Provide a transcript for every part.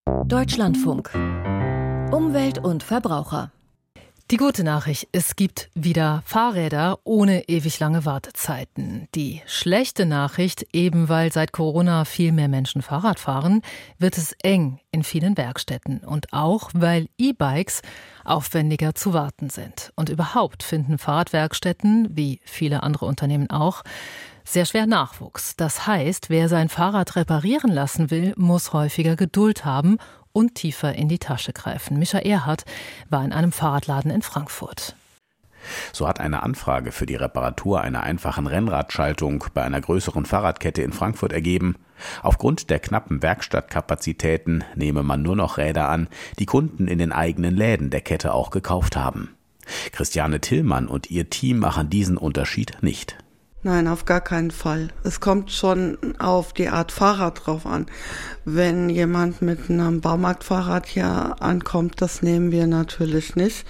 Deutschlandfunk. Umwelt und Verbraucher. Die gute Nachricht, es gibt wieder Fahrräder ohne ewig lange Wartezeiten. Die schlechte Nachricht, eben weil seit Corona viel mehr Menschen Fahrrad fahren, wird es eng in vielen Werkstätten. Und auch, weil E-Bikes aufwendiger zu warten sind. Und überhaupt finden Fahrradwerkstätten, wie viele andere Unternehmen auch, sehr schwer Nachwuchs. Das heißt, wer sein Fahrrad reparieren lassen will, muss häufiger Geduld haben und tiefer in die Tasche greifen. Mischa Erhardt war in einem Fahrradladen in Frankfurt. So hat eine Anfrage für die Reparatur einer einfachen Rennradschaltung bei einer größeren Fahrradkette in Frankfurt ergeben: Aufgrund der knappen Werkstattkapazitäten nehme man nur noch Räder an, die Kunden in den eigenen Läden der Kette auch gekauft haben. Christiane Tillmann und ihr Team machen diesen Unterschied nicht. Nein, auf gar keinen Fall. Es kommt schon auf die Art Fahrrad drauf an. Wenn jemand mit einem Baumarktfahrrad hier ankommt, das nehmen wir natürlich nicht.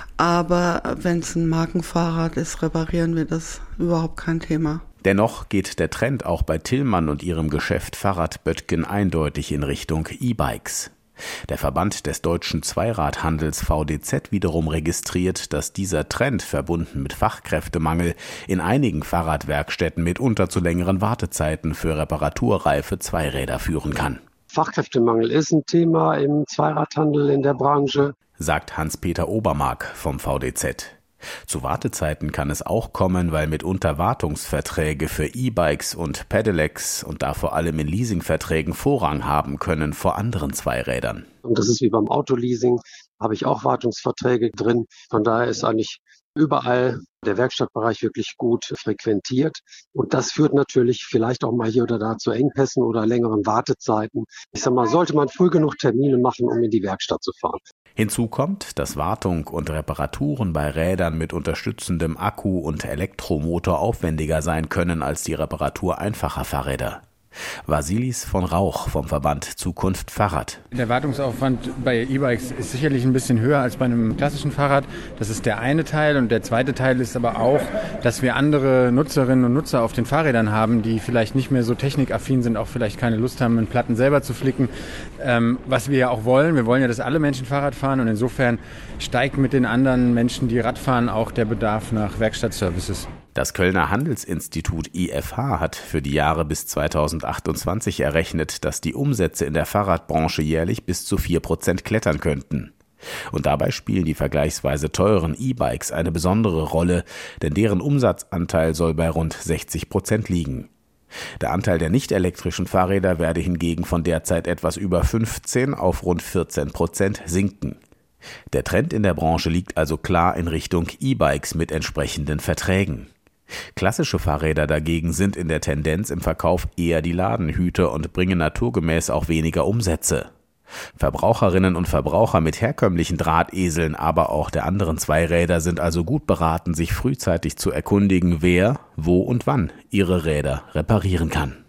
Aber wenn es ein Markenfahrrad ist, reparieren wir das, überhaupt kein Thema. Dennoch geht der Trend auch bei Tillmann und ihrem Geschäft Fahrrad Böttgen eindeutig in Richtung E-Bikes. Der Verband des deutschen Zweiradhandels VDZ wiederum registriert, dass dieser Trend, verbunden mit Fachkräftemangel, in einigen Fahrradwerkstätten mitunter zu längeren Wartezeiten für reparaturreife Zweiräder führen kann. Fachkräftemangel ist ein Thema im Zweiradhandel in der Branche, sagt Hans-Peter Obermark vom VDZ. Zu Wartezeiten kann es auch kommen, weil mitunter Wartungsverträge für E-Bikes und Pedelecs und da vor allem in Leasingverträgen Vorrang haben können vor anderen Zweirädern. Und das ist wie beim Autoleasing, habe ich auch Wartungsverträge drin. Von daher ist eigentlich überall der Werkstattbereich wirklich gut frequentiert. Und das führt natürlich vielleicht auch mal hier oder da zu Engpässen oder längeren Wartezeiten. Ich sag mal, sollte man früh genug Termine machen, um in die Werkstatt zu fahren. Hinzu kommt, dass Wartung und Reparaturen bei Rädern mit unterstützendem Akku und Elektromotor aufwendiger sein können als die Reparatur einfacher Fahrräder. Vasilis von Rauch vom Verband Zukunft Fahrrad. Der Wartungsaufwand bei E-Bikes ist sicherlich ein bisschen höher als bei einem klassischen Fahrrad. Das ist der eine Teil. Und der zweite Teil ist aber auch, dass wir andere Nutzerinnen und Nutzer auf den Fahrrädern haben, die vielleicht nicht mehr so technikaffin sind, auch vielleicht keine Lust haben, einen Platten selber zu flicken. Was wir ja auch wollen. Wir wollen ja, dass alle Menschen Fahrrad fahren. Und insofern steigt mit den anderen Menschen, die Rad fahren, auch der Bedarf nach Werkstattservices. Das Kölner Handelsinstitut IFH hat für die Jahre bis 2028 errechnet, dass die Umsätze in der Fahrradbranche jährlich bis zu 4% klettern könnten. Und dabei spielen die vergleichsweise teuren E-Bikes eine besondere Rolle, denn deren Umsatzanteil soll bei rund 60% liegen. Der Anteil der nicht-elektrischen Fahrräder werde hingegen von derzeit etwas über 15 auf rund 14% sinken. Der Trend in der Branche liegt also klar in Richtung E-Bikes mit entsprechenden Verträgen. Klassische Fahrräder dagegen sind in der Tendenz im Verkauf eher die Ladenhüter und bringen naturgemäß auch weniger Umsätze. Verbraucherinnen und Verbraucher mit herkömmlichen Drahteseln, aber auch der anderen Zweiräder sind also gut beraten, sich frühzeitig zu erkundigen, wer, wo und wann ihre Räder reparieren kann.